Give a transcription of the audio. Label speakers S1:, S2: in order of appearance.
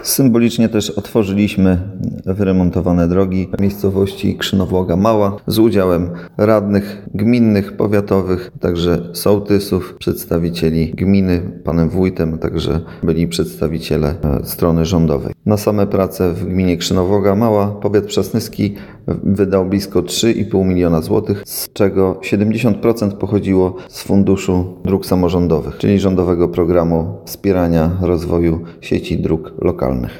S1: Symbolicznie też otworzyliśmy wyremontowane drogi w miejscowości Krzynowłoga Mała z udziałem radnych gminnych, powiatowych, także sołtysów, przedstawicieli gminy, panem wójtem, także byli przedstawiciele strony rządowej. Na same prace w gminie Krzynowłoga Mała powiat przasnyski wydał blisko 3,5 miliona złotych, z czego 70% pochodziło z Funduszu Dróg Samorządowych, czyli rządowego programu wspierania rozwoju sieci dróg lokalnych.